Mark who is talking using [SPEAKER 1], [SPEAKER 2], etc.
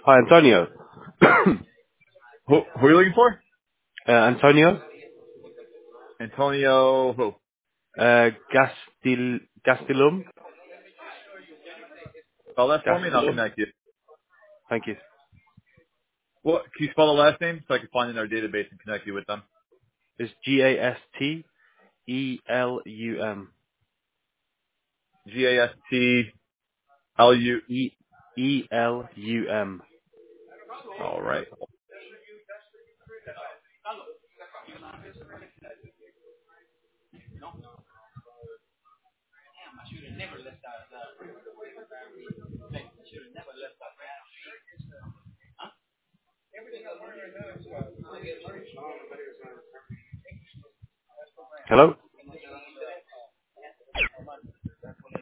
[SPEAKER 1] Hi, Antonio.
[SPEAKER 2] Who are you looking for?
[SPEAKER 1] Antonio
[SPEAKER 2] Antonio who?
[SPEAKER 1] Gastilum.
[SPEAKER 2] Spell that for me and I'll
[SPEAKER 1] Gastelum.
[SPEAKER 2] connect you.
[SPEAKER 1] Thank you.
[SPEAKER 2] What? Can you spell the last name so I can find it in our database and connect you with them?
[SPEAKER 1] It's Gastelum.
[SPEAKER 2] Gastelum.
[SPEAKER 1] Elum.
[SPEAKER 2] All right.
[SPEAKER 1] Hello.